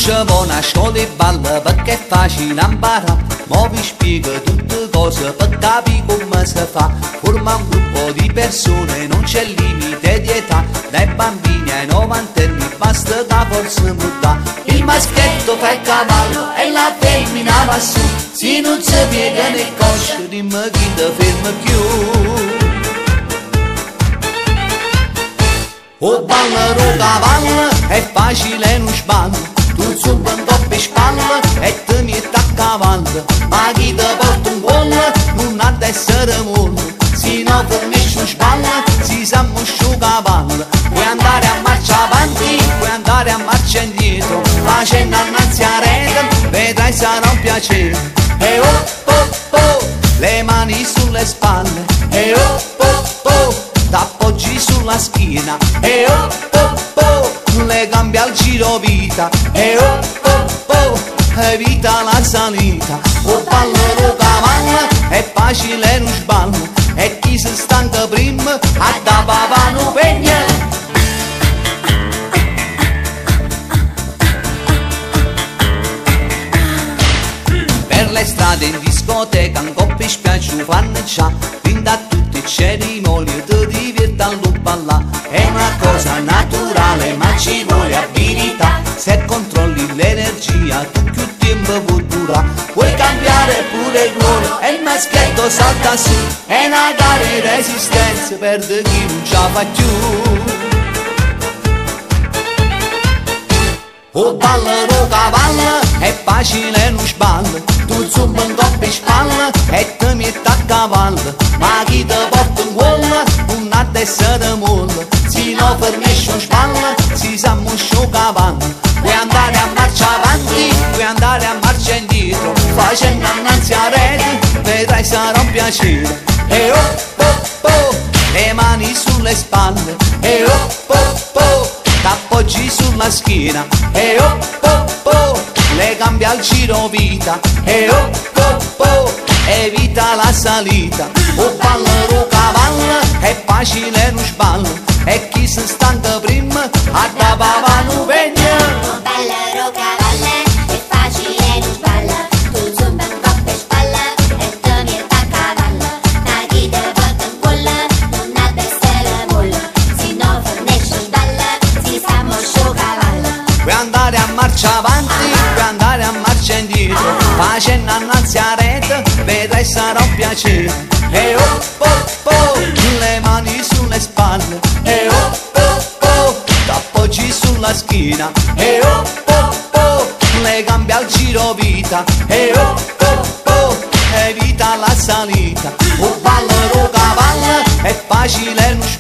ci vuole a scuola e balla perché è facile imparare. Mo vi spiego tutte cose per capire come si fa. Forma un gruppo di persone, non c'è limite di età. Dai bambini ai novantenni basta che forza muta. Il maschietto fa il cavallo e la femmina va su. Se non si piega né cosce, dimmi chi ti ferma più. O ballano cavallo, è facile non sballo. Tu zuba un doppio spalle e ti metti a cavallo. Ma chi ti porta un gol non ha d'essere mollo. Se no fornisci un spalle, si sa muscio cavallo. Puoi andare a marcia avanti, puoi andare a marcia indietro. Facendo annanzi a rete, vedrai sarà un piacere. E oh oh oh, le mani sulle spalle. E oh oh oh, t'appoggi sulla schiena. E oh oh oh, le gambe al giro vita. E oh oh oh, evita la salita. O ballo cavallo, è facile non sballo. E chi si stanca prima, a da papà pegna. Per le strade in discoteca, un coppia spiaggia fanno già. Fin da tutti i cerimoni, ti diverti a ballare. È una cosa naturale, ma ci vuole abilità. Se controlli l'energia, tu più tempo può durare. Puoi cambiare pure il ruolo e il maschietto salta su. È una gara di resistenza, perde chi non ce la fa più. O ballano cavallo, è facile non sballo. Tu zumba un doppio spalle e ti metti a cavallo. Ma chi ti porta un gol non ha d'essere mollo. Se no fornisci un spalle, si sa muscio cavallo. Puoi andare a marcia avanti, puoi andare a marcia indietro. Facendo annanzi a rete, vedrai sarà un piacere. E oh oh oh, le mani sulle spalle. E oh oh oh, t'appoggi sulla schiena. E oh oh oh, le gambe al giro vita. E oh oh oh, evita la salita. O ballo cavallo, è facile non sballo. E chi si stanca prima, a da papà non vegna. O ballo cavallo, è facile non sballo. Tu zumba un po' per spalla e ti metti a cavallo. Ma chi ti porta un gol non ha d'essere mollo. Se no fornisci un sballo, si sa moscio cavallo. Puoi andare a marcia avanti, puoi andare a marcia indietro. Facendo annanzi a rete, vedrai sarà un piacere. E oh oh oh, le mani sulle spalle. E oh oh oh, t'appoggi sulla schiena. E oh oh oh, le gambe al giro vita. E oh oh oh, evita la salita. O ballo cavallo, è facile non